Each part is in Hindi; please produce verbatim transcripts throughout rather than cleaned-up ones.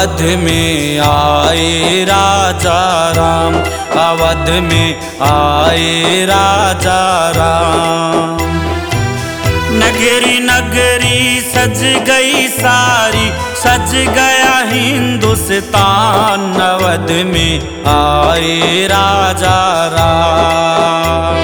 अवध में आए राजा राम, अवध में आए राजा राम। नगरी नगरी सज गई सारी, सज गया हिंदुस्तान, अवध में आए राजा राम।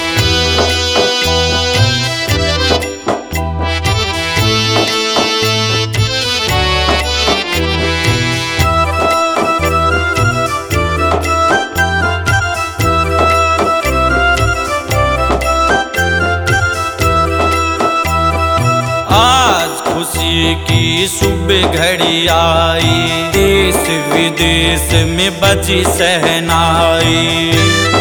खुशी की सुबह घड़ी आई, देश विदेश में बजी सहनाई।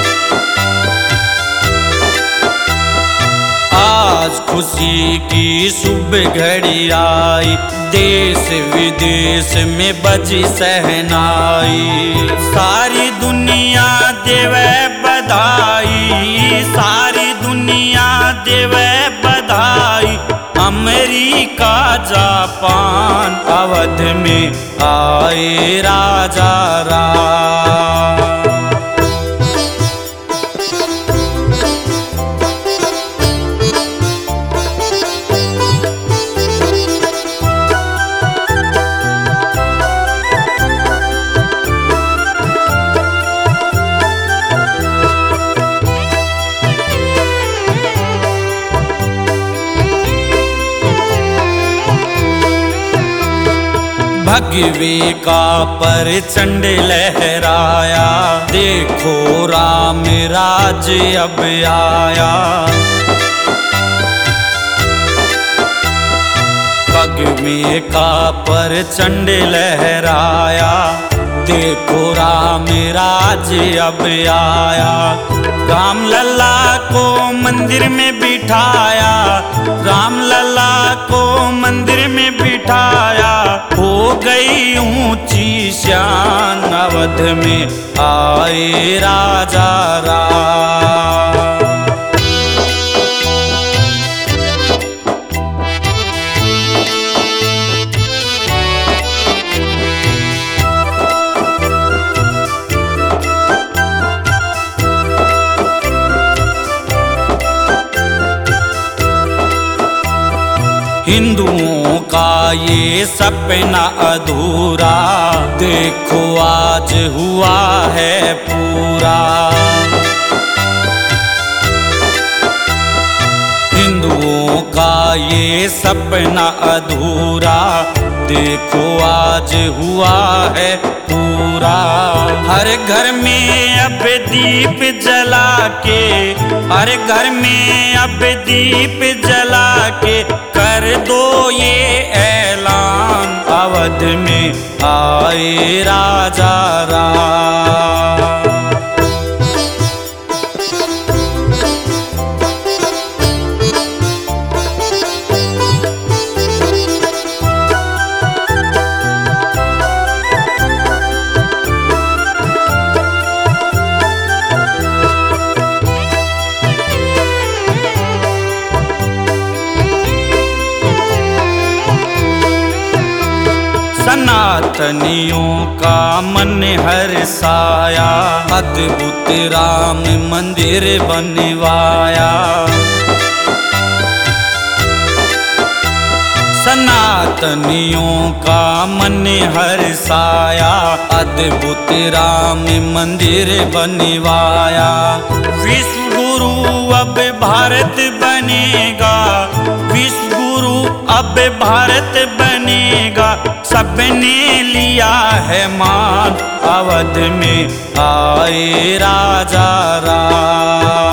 आज खुशी की सुबह घड़ी आई, देश विदेश में बजी सहनाई। सारी दुनिया देवे बधाई, सारी दुनिया देवे बधाई। अमेरिका जापान अवध में आए राजा राम। भगवे का परचंड लहराया, देखो राम राज्य अब आया। भगवे का परचंड लहराया, देखो राम राज्य अब आया। राम लला को मंदिर में बिठाया, राम लला को मंदिर में बिठाया। हो गई ऊंची शान, अवध में आए राजा राम। हिंदुओं का ये सपना अधूरा, देखो आज हुआ है पूरा। हिंदुओं का ये सपना अधूरा, देखो आज हुआ है पूरा। हर घर में अब दीप जला के, हर घर में अब दीप जला के कर दो ये ऐलान, अवध में आए राजा राम। सनातनियों का मन हर्षाया, अद्भुत राम मंदिर बनवाया। सनातनियों का मन हर्षाया, अद्भुत राम मंदिर बनवाया। विश्व गुरु अब भारत बनेगा, विश्व गुरु अब भारत बनेगा। सबने लिया है मान, अवध में आए राजा राम।